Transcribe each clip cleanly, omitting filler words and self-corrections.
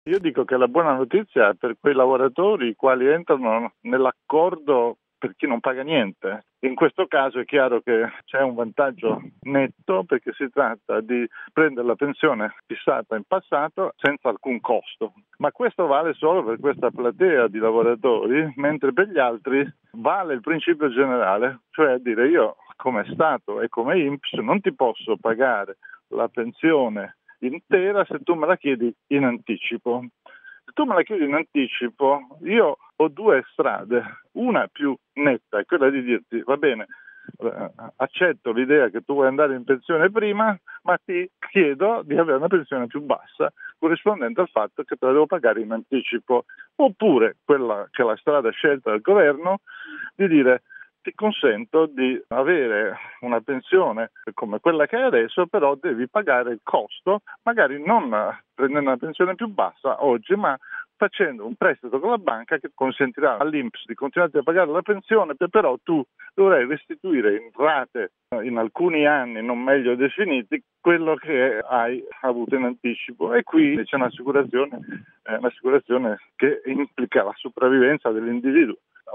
Io dico che la buona notizia è per quei lavoratori i quali entrano nell'accordo per chi non paga niente. In questo caso è chiaro che c'è un vantaggio netto perché si tratta di prendere la pensione fissata in passato senza alcun costo. Ma questo vale solo per questa platea di lavoratori, mentre per gli altri vale il principio generale, cioè dire io come Stato e come INPS non ti posso pagare la pensione intera se tu me la chiedi in anticipo. Se tu me la chiedi in anticipo, io ho due strade. Una più netta è quella di dirti, va bene, accetto l'idea che tu vuoi andare in pensione prima, ma ti chiedo di avere una pensione più bassa, corrispondente al fatto che te la devo pagare in anticipo. Oppure quella che è la strada scelta dal governo, di dire ti consento di avere una pensione come quella che hai adesso, però devi pagare il costo, magari non prendendo una pensione più bassa oggi, ma facendo un prestito con la banca che consentirà all'INPS di continuare a pagare la pensione, però tu dovrai restituire in rate in alcuni anni non meglio definiti quello che hai avuto in anticipo. E qui c'è un'assicurazione che implica la sopravvivenza dell'individuo.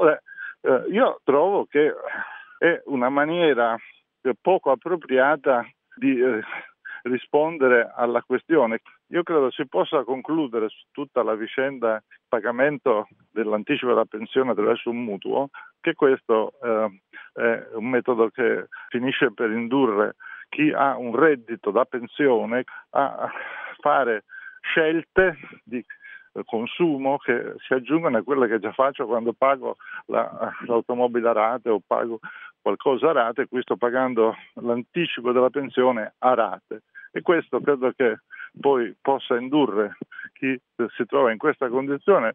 Io trovo che è una maniera poco appropriata di rispondere alla questione. Io credo si possa concludere su tutta la vicenda pagamento dell'anticipo della pensione attraverso un mutuo, che questo è un metodo che finisce per indurre chi ha un reddito da pensione a fare scelte di consumo che si aggiungono a quelle che già faccio quando pago l'automobile a rate o pago qualcosa a rate, e qui sto pagando l'anticipo della pensione a rate. E questo credo che poi possa indurre chi si trova in questa condizione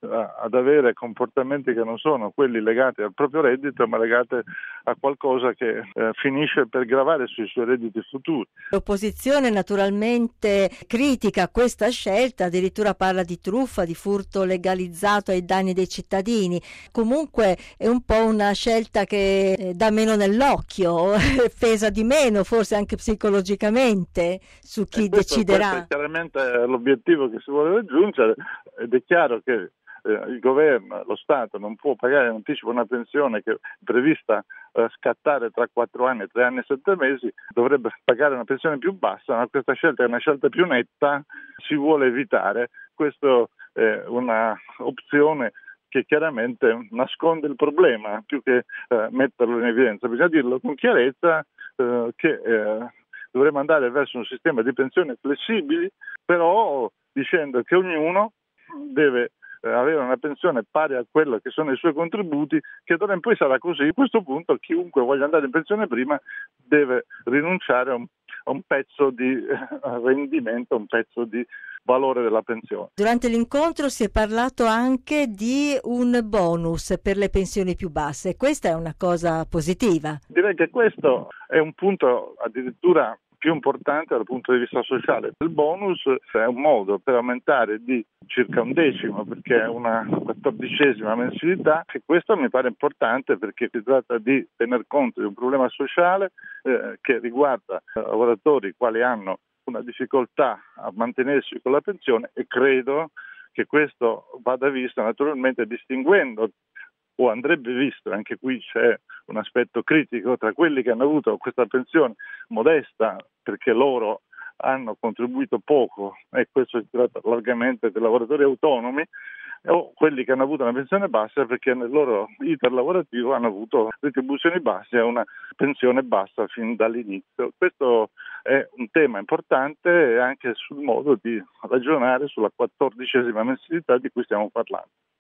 ad avere comportamenti che non sono quelli legati al proprio reddito, ma legati a qualcosa che finisce per gravare sui suoi redditi futuri. L'opposizione naturalmente critica questa scelta, addirittura parla di truffa, di furto legalizzato ai danni dei cittadini. Comunque è un po' una scelta che dà meno nell'occhio, pesa di meno forse anche psicologicamente su chi Questo deciderà. è chiaramente l'obiettivo che si vuole raggiungere, ed è chiaro che il governo, lo Stato non può pagare in anticipo una pensione che è prevista scattare tra 4 anni, 3 anni e 7 mesi, dovrebbe pagare una pensione più bassa, ma questa scelta è una scelta più netta, si vuole evitare. Questa è una opzione che chiaramente nasconde il problema più che metterlo in evidenza. Bisogna dirlo con chiarezza che dovremmo andare verso un sistema di pensioni flessibili, però dicendo che ognuno deve avere una pensione pari a quello che sono i suoi contributi, che d'ora in poi sarà così. A questo punto chiunque voglia andare in pensione prima deve rinunciare a un pezzo di rendimento, un pezzo di valore della pensione. Durante l'incontro si è parlato anche di un bonus per le pensioni più basse. Questa è una cosa positiva. Direi che questo è un punto addirittura più importante dal punto di vista sociale. Il bonus è un modo per aumentare di circa 1/10, perché è una 14ª mensilità, e questo mi pare importante perché si tratta di tener conto di un problema sociale che riguarda lavoratori quali hanno una difficoltà a mantenersi con la pensione, e credo che questo vada visto naturalmente distinguendo, o andrebbe visto, anche qui c'è un aspetto critico, tra quelli che hanno avuto questa pensione modesta perché loro hanno contribuito poco, e questo si tratta largamente dei lavoratori autonomi, o quelli che hanno avuto una pensione bassa perché nel loro iter lavorativo hanno avuto retribuzioni basse e una pensione bassa fin dall'inizio. Questo è un tema importante anche sul modo di ragionare sulla 14ª mensilità di cui stiamo parlando.